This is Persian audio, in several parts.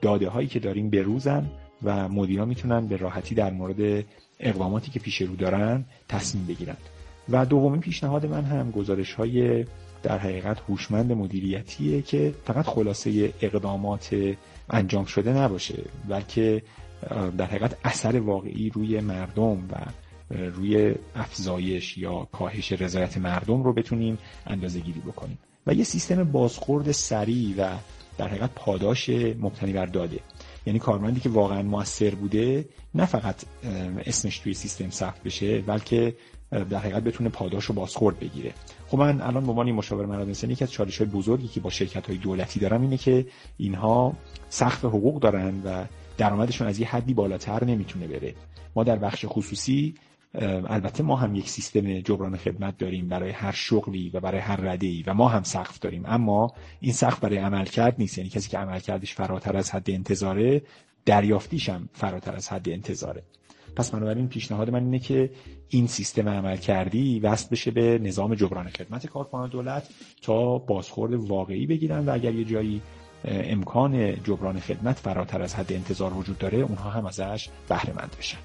داده هایی که داریم بروزن و مدیران میتونن به راحتی در مورد اقداماتی که پیش رو دارن تصمیم بگیرن. و دومین پیشنهاد من هم گزارش های در حقیقت هوشمند مدیریتیه که فقط خلاصه اقدامات انجام شده نباشه، بلکه در حقیقت اثر واقعی روی مردم و روی افزایش یا کاهش رضایت مردم رو بتونیم اندازه‌گیری بکنیم. و یه سیستم بازخورد سریع و در حقیقت پاداش مبتنی بر داده، یعنی کارمندی که واقعا موثر بوده نه فقط اسمش توی سیستم ثبت بشه، بلکه در حقیقت بتونه پاداش رو بازخورد بگیره. خب من الان به عنوان مشاور منابع انسانی یکی از چالش‌های بزرگی که با شرکت‌های دولتی دارم اینه که اینها سقف حقوق دارن و درآمدشون از یه حدی بالاتر نمیتونه بره. ما در بخش خصوصی البته ما هم یک سیستم جبران خدمت داریم برای هر شغلی و برای هر رده‌ای و ما هم سقف داریم، اما این سقف برای عملکرد نیست. یعنی کسی که عملکردش فراتر از حد انتظاره، دریافتیش هم فراتر از حد انتظاره. پس بنابراین پیشنهاد من اینه که این سیستم عملکردی وصل بشه به نظام جبران خدمت کارکنان دولت تا بازخورد واقعی بگیرن و اگر یه جایی امکان جبران خدمت فراتر از حد انتظار وجود داره اونها هم ازش بهره مند بشن.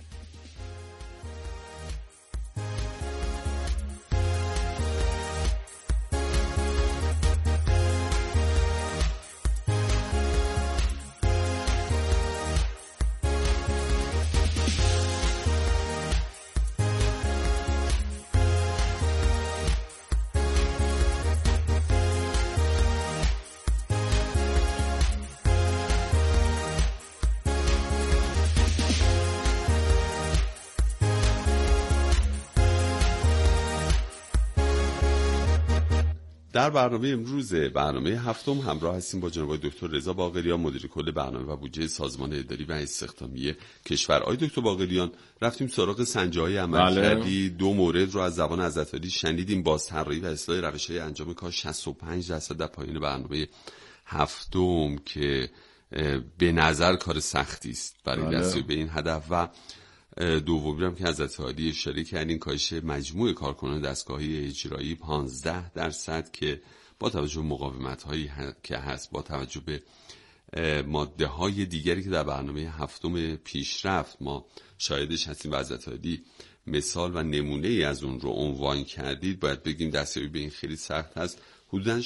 در برنامه امروز برنامه هفتم همراه هستیم با جناب دکتر رضا باقریان، مدیر کل برنامه و بودجه سازمان اداری و استخدامی کشور. آقای دکتر باقریان، رفتیم سراغ سنجه‌های عملکردی. دو مورد رو از زبان حضرت عالی شنیدیم: بازطراحی و اصلاح روش‌های انجام کار. 65% در پایان برنامه هفتم که به نظر کار سختی است برای دستیابی به این هدف، و دومی هم که حضرت عالی اشاره کردین کاهش مجموع کارکنان دستگاهی اجرایی 15% که با توجه به مقاومت‌هایی که هست، با توجه به ماده‌های دیگری که در برنامه هفتم پیشرفت ما شاهدش هستیم و حضرت عالی مثال و نمونه‌ای از اون رو عنوان کردید، باید بگیم دستیابی به این خیلی سخت هست. حدوداً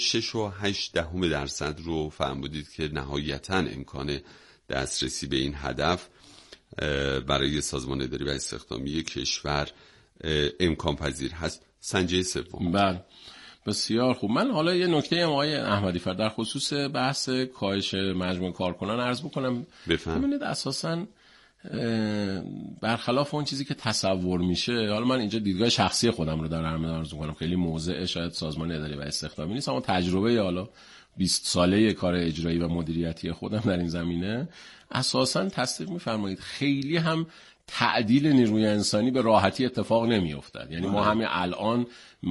6.8% رو فرمودید که نهایتاً امکان دسترسی به این هدف برای سازمان اداری و استخدامی کشور امکان پذیر هست. سنجه سوم. بله، بسیار خوب. من حالا یه نکته آقای احمدی فرد در خصوص بحث کاهش مجموع کارکنان عرض بکنم. ببینید اساساً برخلاف اون چیزی که تصور میشه، حالا من اینجا دیدگاه شخصی خودم رو دارم عرض می‌کنم، خیلی موضع شاید سازمان اداری و استخدامی نیست، اما تجربه حالا 20 ساله کار اجرایی و مدیریتی خودم در این زمینه اساساً تصدیق می‌فرمایید خیلی هم تعدیل نیروی انسانی به راحتی اتفاق نمی‌افتد. یعنی ما همین الان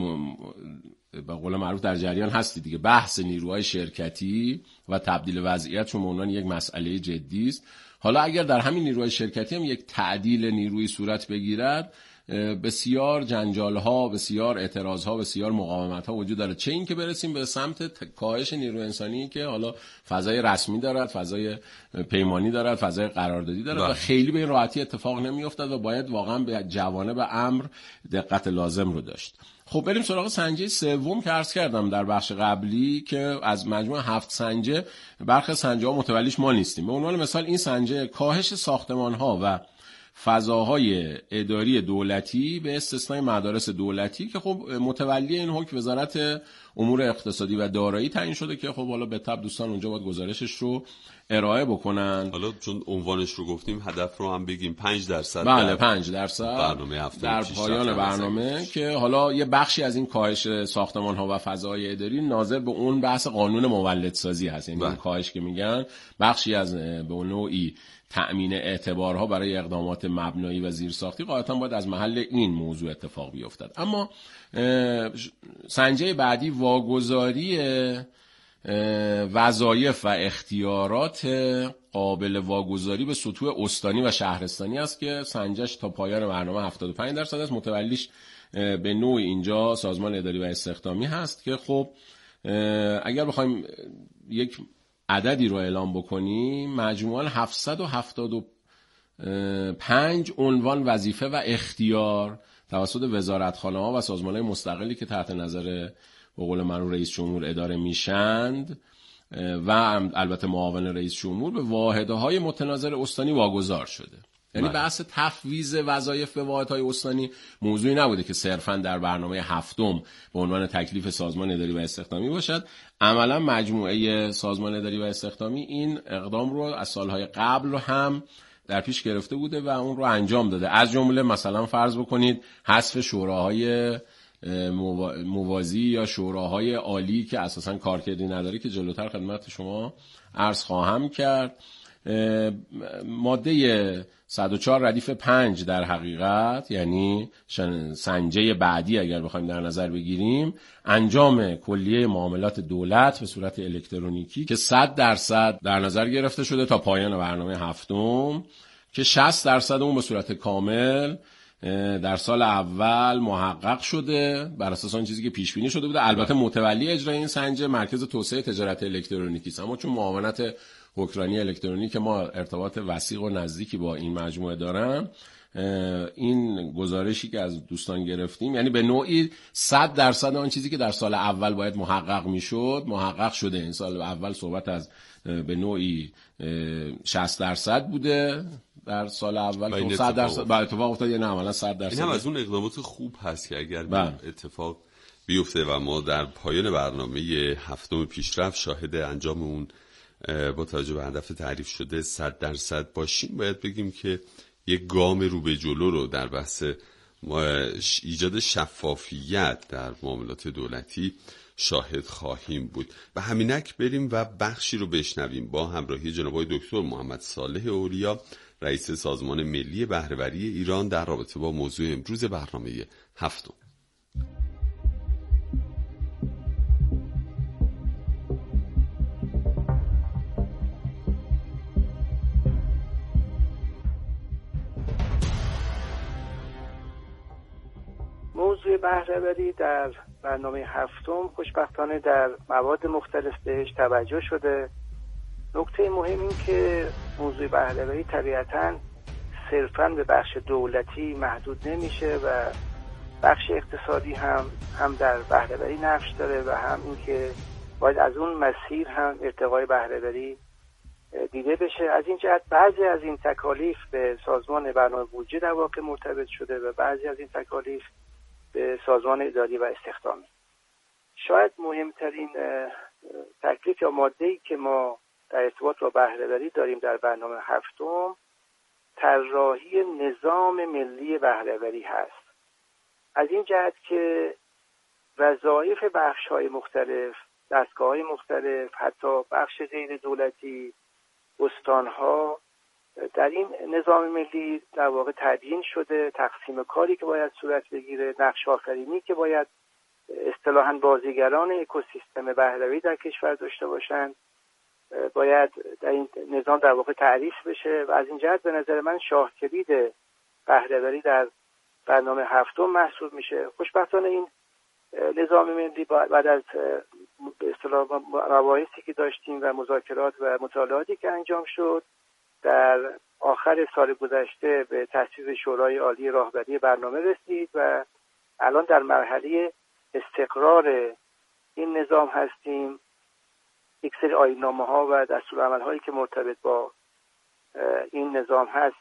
به قول معروف در جریان هستی دیگه، بحث نیروهای شرکتی و تبدیل وضعیتشون به عنوان یک مسئله جدی است. حالا اگر در همین نیروهای شرکتی هم یک تعدیل نیروی صورت بگیرد، بسیار جنجال‌ها، بسیار اعتراض‌ها، بسیار مقاومت‌ها وجود داره، چه این که برسیم به سمت کاهش نیروی انسانی که حالا فضای رسمی دارد، فضای پیمانی دارد، فضای قراردادی دارد و خیلی به این راحتی اتفاق نمی‌افتد و باید واقعا به جوانب امر دقت لازم رو داشت. خب بریم سراغ سنجه سوم که عرض کردم در بخش قبلی که از مجموع 7 سنجه برخی سنجه‌ها متولیش ما نیستیم. به عنوان مثال این سنجه کاهش ساختمان‌ها و فضاهای اداری دولتی به استثنای مدارس دولتی که خب متولی این حکم وزارت امور اقتصادی و دارایی تعیین شده که خب حالا به تبع دوستان اونجا باید گزارشش رو ارائه بکنن. حالا چون عنوانش رو گفتیم هدف رو هم بگیم 5%. بله 5% برنامه هفته در پایان برنامه که حالا یه بخشی از این کاهش ساختمان ها و فضای اداری ناظر به اون بحث قانون مولدسازی هست. یعنی این کاهش که میگن بخشی از به نوعی تأمین اعتبارها برای اقدامات مبنایی و زیرساختی قاعدتاً باید از محل این موضوع اتفاق بیفتد. اما سنجه بعدی واگذاری وظایف و اختیارات قابل واگذاری به سطوح استانی و شهرستانی است که سنجش تا پایان برنامه 75% است. متولیش به نوع اینجا سازمان اداری و استخدامی هست که خب اگر بخوایم یک عددی رو اعلام بکنیم، مجموعاً 775 عنوان وظیفه و اختیار توسط وزارتخانه‌ها و سازمان‌های مستقلی که تحت نظر به قول معروف رئیس جمهور اداره میشند و البته معاون رئیس جمهور به واحدهای متناظر استانی واگذار شده. یعنی بحث تفویض وظایف به واحدهای استانی موضوعی نبوده که صرفاً در برنامه هفتم به عنوان تکلیف سازمان اداری و استخدامی باشد. عملاً مجموعه سازمان اداری و استخدامی این اقدام رو از سالهای قبل رو هم در پیش گرفته بوده و اون رو انجام داده. از جمله مثلا فرض بکنید حذف شوراهای موازی یا شوراهای عالی که اساساً کارکردی نداره که جلوتر خدمت شما عرض خواهم کرد. ماده 104 ردیف 5 در حقیقت، یعنی سنجه بعدی اگر بخوایم در نظر بگیریم، انجام کلیه معاملات دولت به صورت الکترونیکی که 100% در نظر گرفته شده تا پایان برنامه هفتم، که 60% اون به صورت کامل در سال اول محقق شده بر اساس اون چیزی که پیش بینی شده بوده. البته متولی اجرای این سنجه مرکز توسعه تجارت الکترونیکی است، اما چون معاونت حکمرانی الکترونیک ما ارتباط وثیق و نزدیکی با این مجموعه دارن، این گزارشی که از دوستان گرفتیم یعنی به نوعی 100% آن چیزی که در سال اول باید محقق میشد محقق شده. این سال اول صحبت از به نوعی 60% بوده در سال اول، 100% با اتفاق افتاد، یعنی عملا 100%. این هم از اون اقدامات خوب هست که اگر اتفاق بیفته و ما در پایان برنامه هفتم پیشرفت شاهد انجام اون با توجه به هدف تعریف شده 100% باشیم، باید بگیم که یک گام رو به جلو رو در بحث ایجاد شفافیت در معاملات دولتی شاهد خواهیم بود. و همینک بریم و بخشی رو بشنویم با همراهی جناب آقای دکتر محمد صالح اولیا، رئیس سازمان ملی بهره‌وری ایران، در رابطه با موضوع امروز برنامه هفتم. موضوع بهره‌وری در برنامه هفتم خوشبختانه در مواد مختلف بهش توجه شده. نکته مهم این که موضوع بهره‌وری طبیعتاً صرفاً به بخش دولتی محدود نمیشه و بخش اقتصادی هم در بهره‌وری نقش داره و هم این که باید از اون مسیر هم ارتقای بهره‌وری دیده بشه. از این جهت بعضی از این تکالیف به سازمان برنامه بودجه در واقع مرتبط شده و بعضی از این تکالیف به سازمان اداری و استخدامی. شاید مهمترین تکلیف یا ماده‌ای که ما در ارتباط با بهره‌وری داریم در برنامه هفتم، طراحی نظام ملی بهره‌وری هست. از این جهت که وظایف بخش‌های مختلف، دستگاه‌های مختلف، حتی بخش غیر دولتی، استان‌ها در این نظام ملی در واقع تعیین شده، تقسیم کاری که باید صورت بگیره، نقش آفرینی که باید اصطلاحاً بازیگران اکوسیستم بهره‌وری در کشور داشته باشند باید در این نظام در واقع تعریف بشه و از این جهت به نظر من شاه کلید بهره‌وری در برنامه هفتم محسوب میشه. خوشبختانه این نظام ملی بعد از به اصطلاح مباحثی که داشتیم و مذاکرات و مطالعاتی که انجام شد در آخر سال گذشته به تصویب شورای عالی راهبری برنامه رسید و الان در مرحله استقرار این نظام هستیم. یک سری آیین‌نامه‌ها و دستورالعمل‌هایی که مرتبط با این نظام هست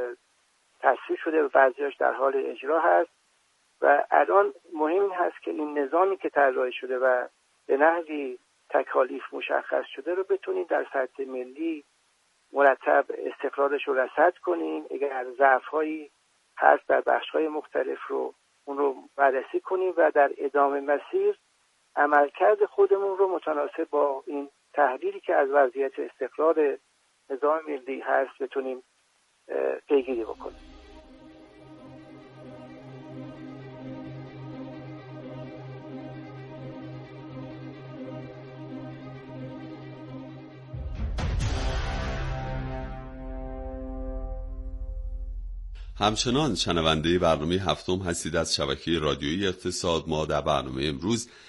تصویب شده و بعضی‌هاش در حال اجرا هست و الان مهم این هست که این نظامی که طراحی شده و به نحوی تکالیف مشخص شده رو بتونیم در سطح ملی مرتب استقرارش رو رصد کنیم. اگر ضعف‌هایی هست در بخش‌های مختلف رو اون رو بررسی کنیم و در ادامه مسیر عملکرد خودمون رو متناسب با این تحلیلی که از وضعیت استقرار نظام ملی هست بتونیم پیگیری بکنیم. همچنان شنونده برنامه هفتم هستید از شبکه رادیویی اقتصاد. ما در برنامه امروز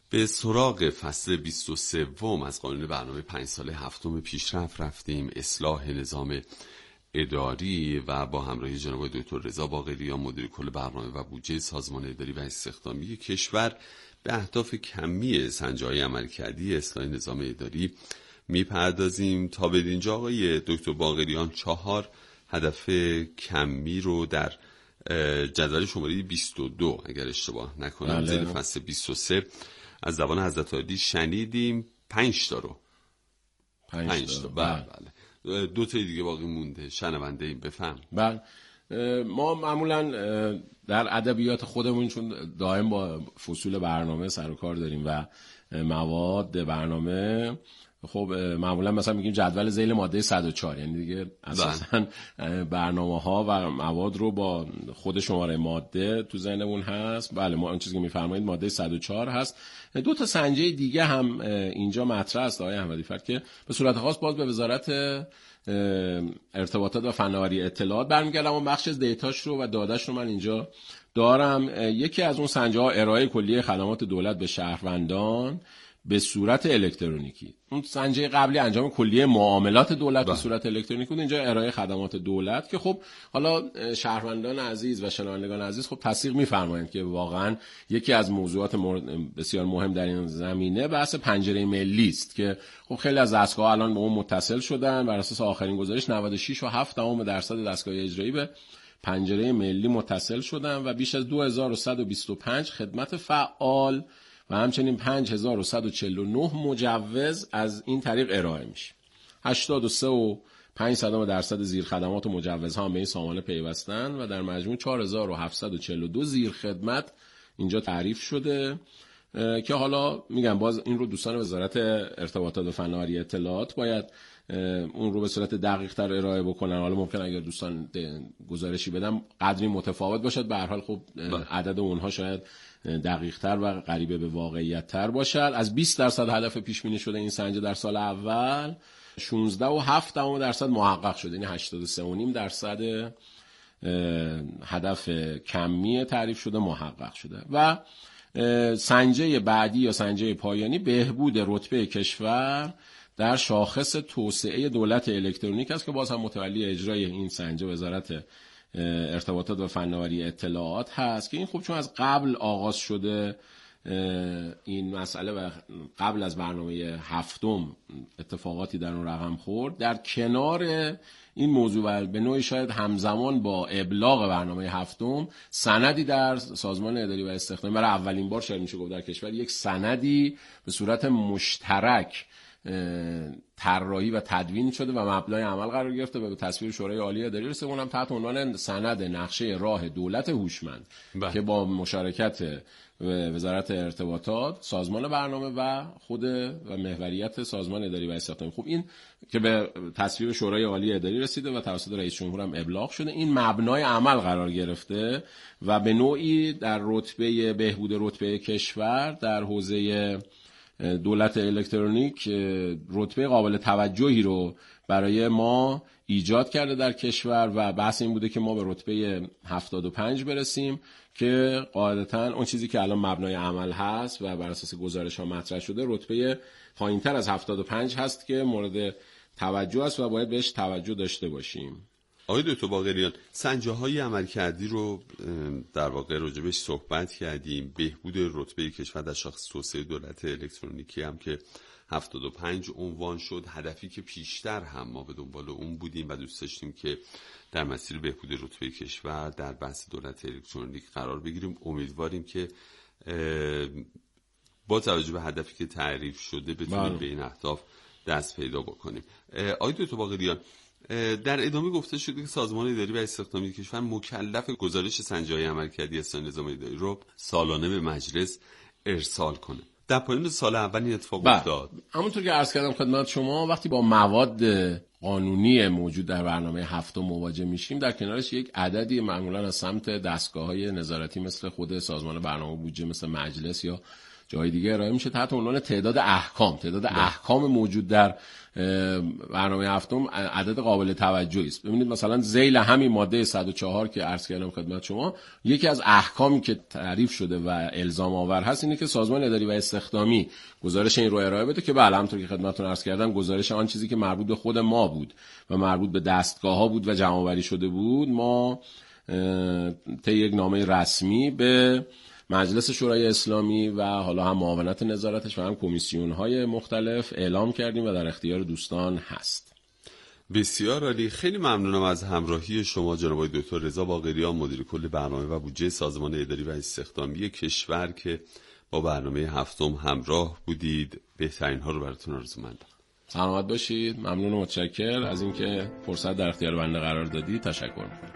به سراغ فصل 23 از قانون برنامه 5 ساله هفتم پیشرفت رفتیم، اصلاح نظام اداری، و با همراهی جناب دکتر رضا باقریان مدیر کل برنامه و بودجه سازمان اداری و استخدامی کشور به اهداف کمی سنج‌های عملکردی اصلاح نظام اداری میپردازیم. تا به اینجا آقای دکتر باقریان 4 هدف کمی رو در جدول شماره 22 اگر اشتباه نکنم زیر فصل 23 از زبان حضرت عالی شنیدیم. 5 تا رو 5 تا بله 2 تا دیگه باقی مونده. شنونده این بفهم. بله ما معمولا در ادبیات خودمون چون دائم با فصول برنامه سر و کار داریم و مواد برنامه، خب معمولا مثلا میگیم جدول ذیل ماده 104، یعنی دیگه اساسا برنامه‌ها و مواد رو با خود شماره ماده تو ذهنمون هست. بله ما اون چیزی که میفرمایید ماده 104 هست. 2 تا سنجه دیگه هم اینجا مطرح است آقای احمدی فرد که به صورت خاص باز به وزارت ارتباطات و فناوری اطلاعات برمیگردم و بخش دیتاش رو و داداش رو من اینجا دارم. یکی از اون سنجه ها ارائه کلیه خدمات دولت به شهروندان به صورت الکترونیکی. اون سنجه قبلی انجام کلیه معاملات دولت به صورت الکترونیکی بود، اینجا ارائه خدمات دولت که خب حالا شهروندان عزیز و شنوندگان عزیز خب تصدیق می‌فرمایند که واقعا یکی از موضوعات بسیار مهم در این زمینه بحث پنجره ملی است که خب خیلی از دستگاه‌ها الان به اون متصل شدن. بر اساس آخرین گزارش 96.7% دستگاه اجرایی به پنجره ملی متصل شدن و بیش از 2125 خدمت فعال و همچنین 5149 مجوز از این طریق ارائه میشه. 83.5% زیر خدمات و مجوزها به این سامانه پیوستن و در مجموع 4742 زیر خدمت اینجا تعریف شده که حالا میگم باز این رو دوستان وزارت ارتباطات و فناوری اطلاعات باید اون رو به صورت دقیق تر ارائه بکنن. حالا ممکن اگر دوستان گزارشی بدم قدری متفاوت باشد، به هر حال خب عدد اونها شاید دقیق تر و قریب به واقعیت تر باشد. از 20% هدف پیش بینی شده این سنجه در سال اول 16.7% محقق شده، یعنی 83.5% هدف کمی تعریف شده محقق شده. و سنجه بعدی یا سنجه پایانی بهبود رتبه کشور در شاخص توسعه دولت الکترونیک است که باز هم متولی اجرای این سنجه وزارت ارتباطات و فناوری اطلاعات هست که این خب چون از قبل آغاز شده این مسئله و قبل از برنامه هفتم اتفاقاتی در اون رقم خورد، در کنار این موضوع به نوعی شاید همزمان با ابلاغ برنامه هفتم سندی در سازمان اداری و استخدامی برای اولین بار شاید میشه گفت در کشور یک سندی به صورت مشترک طراحی و تدوین شده و مبنای عمل قرار گرفته و به تصویب شورای عالی اداری رسیده. اونم تحت عنوان سند نقشه راه دولت هوشمند که با مشارکت وزارت ارتباطات، سازمان برنامه و خود و محوریت سازمان اداری و استخدامی، خب این که به تصویب شورای عالی اداری رسیده و توسط رئیس جمهور هم ابلاغ شده، این مبنای عمل قرار گرفته و به نوعی در رتبه بهبود رتبه کشور در حوزه دولت الکترونیک رتبه قابل توجهی رو برای ما ایجاد کرده در کشور و بحث این بوده که ما به رتبه 75 برسیم که قاعدتاً اون چیزی که الان مبنای عمل هست و بر اساس گزارش ها مطرح شده رتبه پایین‌تر از 75 هست که مورد توجه است و باید بهش توجه داشته باشیم. آقای دکتر باقریان، سنجه‌های عملکردی رو در واقع راجبش صحبت کردیم. بهبود رتبه کشور در شاخص توسعه دولت الکترونیکی هم که 75 عنوان شد، هدفی که پیشتر هم ما به دنبال اون بودیم و دوست داشتیم که در مسیر بهبود رتبه کشور در بحث دولت الکترونیک قرار بگیریم. امیدواریم که با توجه به هدفی که تعریف شده بتونیم به این اهداف دست پیدا بکنیم. آقای دکتر باقریان، در ادامه گفته شده که سازمان اداری و استخدامی کشور مکلف گزارش سنج‌های عملکردی اصلاح نظام اداری رو سالانه به مجلس ارسال کنه. در پایان سال اول این اتفاق افتاد. همونطور که عرض کردم خدمت شما، وقتی با مواد قانونی موجود در برنامه هفتم مواجه میشیم، در کنارش یک عددی معمولا از سمت دستگاه‌های نظارتی مثل خود سازمان برنامه بودجه، مثل مجلس یا جای دیگه ارائه میشه تحت عنوان تعداد احکام موجود در برنامه هفتم عدد قابل توجهی است. ببینید مثلا ذیل همین ماده 104 که عرض کردم خدمت شما، یکی از احکامی که تعریف شده و الزام آور هست اینه که سازمان اداری و استخدامی گزارش این رو ارائه بده که بله همونطور که خدمتتون عرض کردم گزارش آن چیزی که مربوط به خود ما بود و مربوط به دستگاه‌ها بود و جمع‌آوری شده بود، ما طی یک نامه رسمی به مجلس شورای اسلامی و حالا هم معاونت نظارتش و هم کمیسیون‌های مختلف اعلام کردیم و در اختیار دوستان هست. بسیار عالی. خیلی ممنونم از همراهی شما جناب آقای دکتر رضا باقریان، مدیر کل برنامه و بودجه سازمان اداری و استخدامی کشور که با برنامه هفتم همراه بودید. بهترین ها رو براتون آرزومندم. سلامت باشید. ممنون و متشکر از اینکه فرصت در اختیار بنده قرار دادید. تشکر می‌کنم.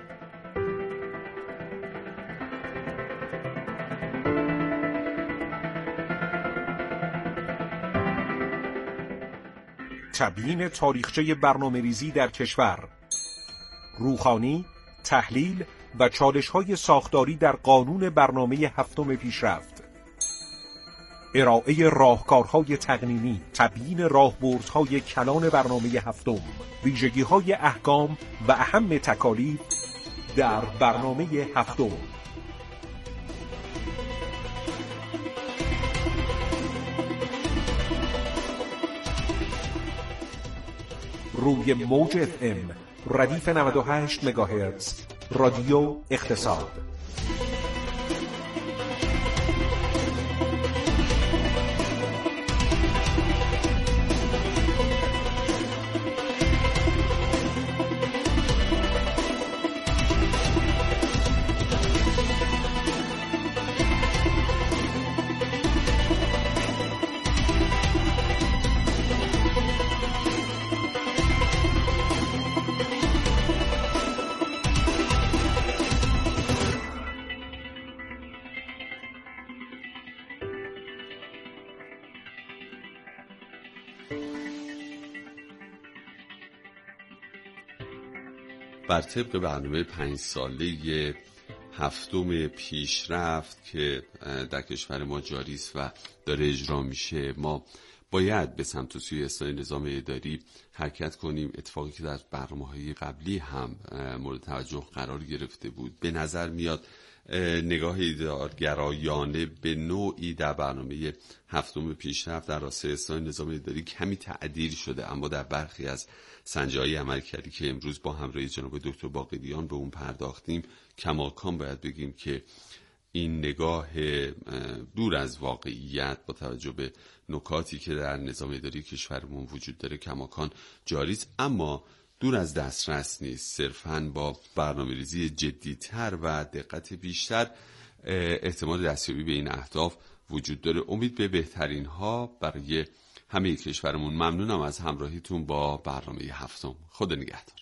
تبیین تاریخچه برنامه‌ریزی در کشور، روخانی، تحلیل و چالش‌های ساختاری در قانون برنامه هفتم پیشرفت، ارائه راهکارهای تقنینی، تبیین راهبردهای کلان برنامه هفتم، ویژگی‌های احکام و اهم تکالیف در برنامه هفتم. روی موج FM ردیف 98 مگاهرتز رادیو اقتصاد. بر طبق برنامه 5 ساله هفتم پیشرفت که در کشور ما جاری است و داره اجرا میشه، ما باید به سمت و سوی اصلاح نظام اداری حرکت کنیم. اتفاقی که در برنامه‌های قبلی هم مورد توجه قرار گرفته بود، به نظر میاد نگاه ایدئالگرایانه به نوعی در برنامه هفتم پیشرفت در راستای اصلاح نظام اداری کمی تعدیل شده، اما در برخی از سنجه‌های عملکردی که امروز با همراهی جناب دکتر باقریان به اون پرداختیم، کماکان باید بگیم که این نگاه دور از واقعیت با توجه به نکاتی که در نظام اداری کشورمون وجود داره کماکان جاری است، اما دور از دسترس نیست. صرفاً با برنامه‌ریزی جدی‌تر و دقت بیشتر احتمال دستیابی به این اهداف وجود داره. امید به بهترین ها برای همه کشورمون. ممنونم از همراهیتون با برنامه هفتم. خدا نگهدار.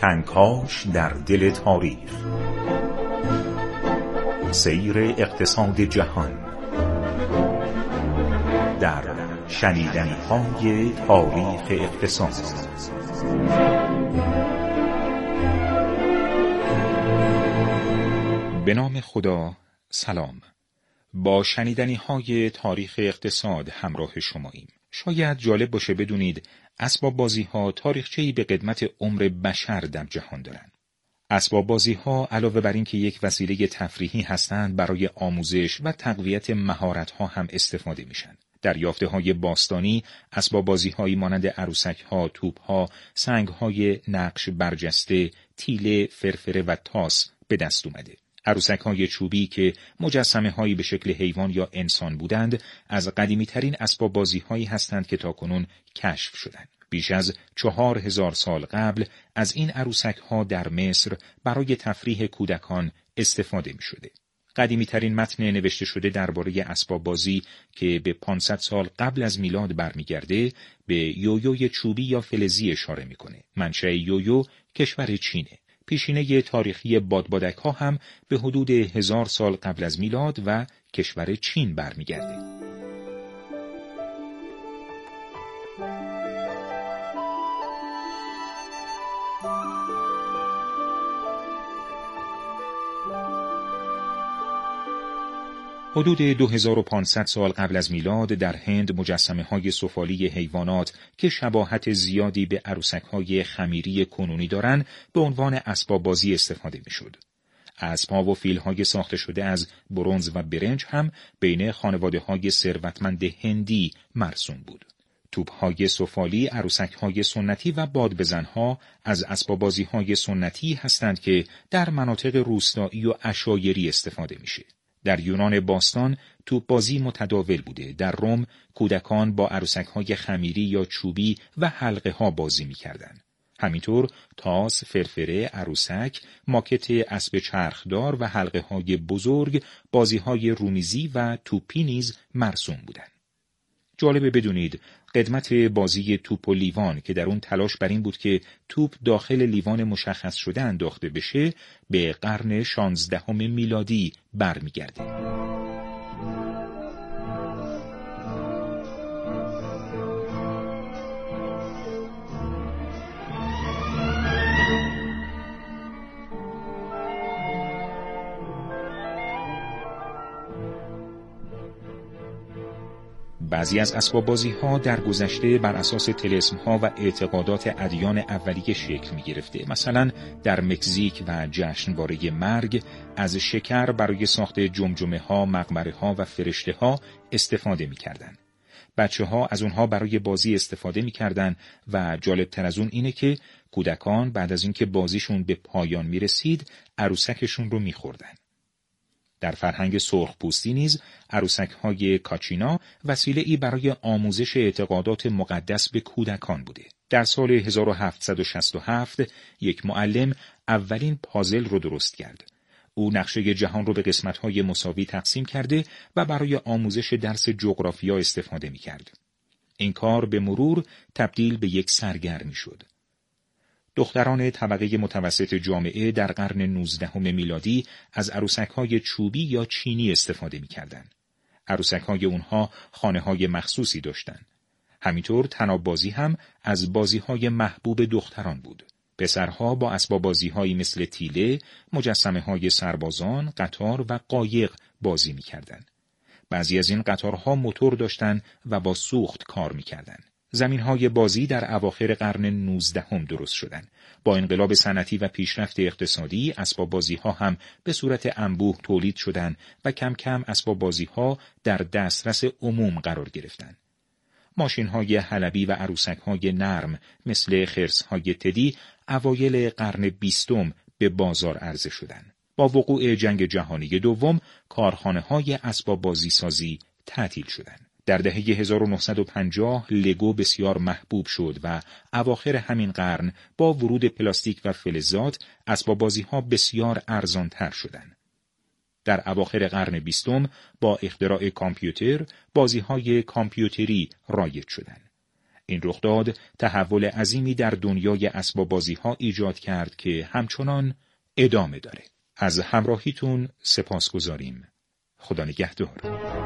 کنکاش در دل تاریخ، سیر اقتصاد جهان در شنیدنی‌های تاریخ اقتصاد. به نام خدا، سلام. با شنیدنی‌های تاریخ اقتصاد همراه شماییم. شاید جالب باشه بدونید اسباب بازی‌ها تاریخچه‌ای به قدمت عمر بشر در جهان دارند. اسباب بازی‌ها علاوه بر این که یک وسیله تفریحی هستند، برای آموزش و تقویت مهارت‌ها هم استفاده میشن. در یافته‌های باستانی اسباب بازی‌هایی مانند عروسک‌ها، توپ‌ها، سنگ‌های نقش برجسته، تیله، فرفره و تاس به دست اومده. عروسک‌های چوبی که مجسمه‌هایی به شکل حیوان یا انسان بودند، از قدیمی‌ترین اسباب بازی‌هایی هستند که تاکنون کشف شدند. بیش از 4000 سال قبل از این عروسک‌ها در مصر برای تفریح کودکان استفاده می‌شده. قدیمی‌ترین متن نوشته شده درباره اسباب بازی که به 500 سال قبل از میلاد برمیگرده، به یویوی چوبی یا فلزی اشاره می‌کنه. منشأ یویو کشور چینه. پیشینه تاریخی بادبادک‌ها هم به حدود 1000 سال قبل از میلاد و کشور چین برمیگرده. حدود 2500 سال قبل از میلاد در هند مجسمه‌های سفالی حیوانات که شباهت زیادی به عروسک‌های خمیری کنونی دارند به عنوان اسباب بازی استفاده می‌شد. اسب‌ها و فیل‌های ساخته شده از برنز و برنج هم بین خانواده‌های ثروتمند هندی مرسوم بود. توپ‌های سفالی، عروسک‌های سنتی و بادبزن‌ها از اسباب بازی‌های سنتی هستند که در مناطق روستایی و عشایری استفاده می‌شه. در یونان باستان توپ بازی متداول بوده. در روم کودکان با عروسک‌های خمیری یا چوبی و حلقه‌ها بازی می‌کردند. همینطور تاس، فرفره، عروسک، ماکت اسب چرخدار و حلقه‌های بزرگ، بازی‌های رومیزی و توپی نیز مرسوم بودند. جالبه بدونید قدمت بازی توپ و لیوان که در اون تلاش بر این بود که توپ داخل لیوان مشخص شده انداخته بشه به قرن 16 میلادی برمیگرده. بعضی از اسباب بازی‌ها در گذشته بر اساس طلسم‌ها و اعتقادات ادیان اولیه شکل می‌گرفته. مثلا در مکزیک و جشنواره مرگ از شکر برای ساخت جمجمه‌ها، مقبره‌ها و فرشته‌ها استفاده می‌کردند. بچه‌ها از اونها برای بازی استفاده می‌کردند و جالب‌تر از اون اینه که کودکان بعد از اینکه بازیشون به پایان می‌رسید، عروسکشون رو می‌خوردن. در فرهنگ سرخپوستی نیز عروسک‌های کاچینا وسیله‌ای برای آموزش اعتقادات مقدس به کودکان بوده. در سال 1767 یک معلم اولین پازل رو درست کرد. او نقشه جهان رو به قسمت‌های مساوی تقسیم کرده و برای آموزش درس جغرافیا استفاده می‌کرد. این کار به مرور تبدیل به یک سرگرمی شد. دختران طبقه متوسط جامعه در قرن 19 میلادی از عروسک‌های چوبی یا چینی استفاده می‌کردند. عروسک‌های اونها خانه‌های مخصوصی داشتند. همینطور طناب بازی هم از بازی‌های محبوب دختران بود. پسرها با اسباب بازی‌هایی مثل تیله، مجسمه‌های سربازان، قطار و قایق بازی می‌کردند. بعضی از این قطارها موتور داشتند و با سوخت کار می‌کردند. زمین‌های بازی در اواخر قرن 19 درست شدند. با انقلاب صنعتی و پیشرفت اقتصادی، اسباب بازی‌ها هم به صورت انبوه تولید شدند و کم کم اسباب بازی‌ها در دسترس عموم قرار گرفتند. ماشین‌های حلبی و عروسک‌های نرم مثل خرس‌های تدی اوایل قرن 20 به بازار عرضه شدند. با وقوع جنگ جهانی دوم، کارخانه‌های اسباب بازی سازی تعطیل شدند. در دهه 1950 لگو بسیار محبوب شد و اواخر همین قرن با ورود پلاستیک و فلزات اسباب بازی‌ها بسیار ارزان‌تر شدند. در اواخر قرن 20 با اختراع کامپیوتر بازی‌های کامپیوتری رایج شدند. این رخداد تحول عظیمی در دنیای اسباب بازی‌ها ایجاد کرد که همچنان ادامه داره. از همراهیتون سپاسگزاریم. خدا نگهدار.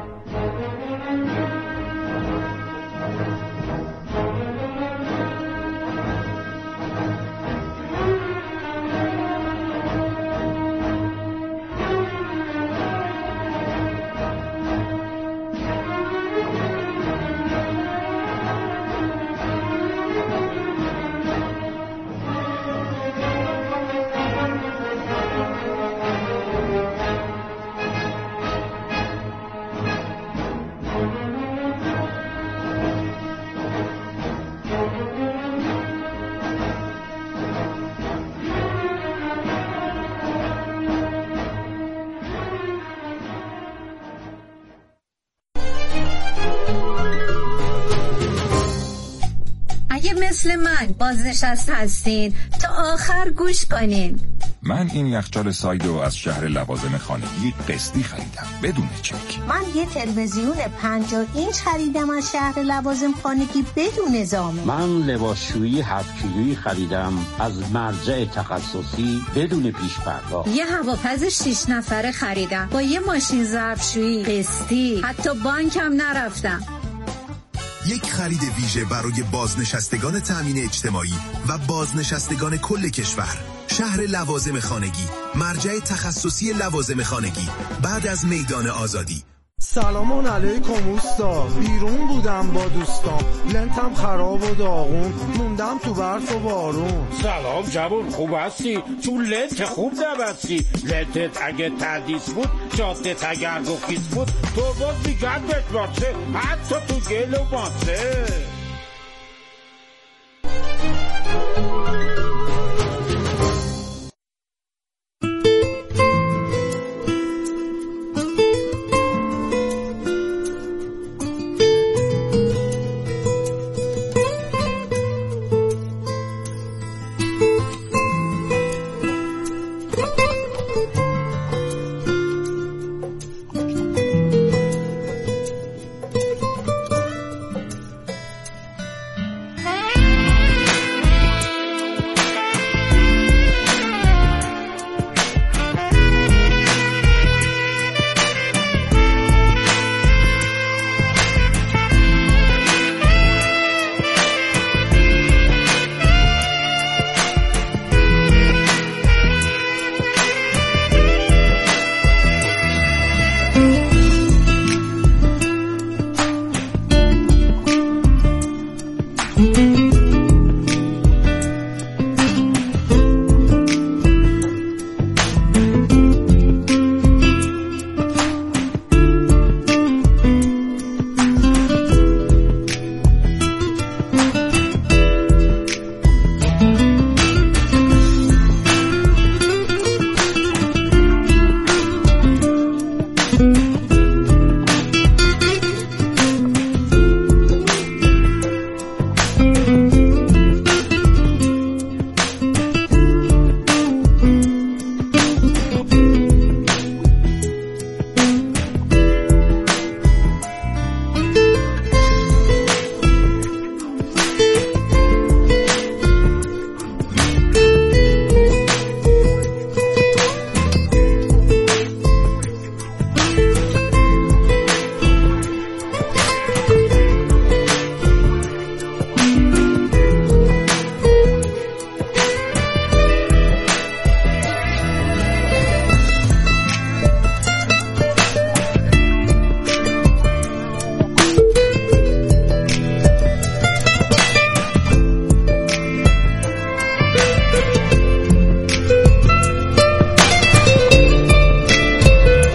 مثل من بازنشسته هستین تا آخر گوش کنین. من این یخچال سایدو از شهر لوازم خانگی قسطی خریدم بدون چک. من یه تلویزیون 50 اینچ خریدم از شهر لوازم خانگی بدون زامن. من لباسشویی 7 کیلویی خریدم از مرجع تخصصی بدون پیش پرداخت. یه هواپز 6 نفره خریدم با یه ماشین ظرفشویی قسطی، حتی بانکم نرفتم. یک خرید ویژه برای بازنشستگان تامین اجتماعی و بازنشستگان کل کشور. شهر لوازم خانگی، مرجع تخصصی لوازم خانگی، بعد از میدان آزادی. سلام علیکم اوستا، بیرون بودم با دوستام، لنتم خراب و داغون، موندم تو برف و بارون. سلام جوون، خوب هستی؟ چون لنت خوب نبستی. لنتت اگه تردیس بود، جادت اگر گفیس بود، تو باز میگردت باشه، حتی تو گل و ماسه.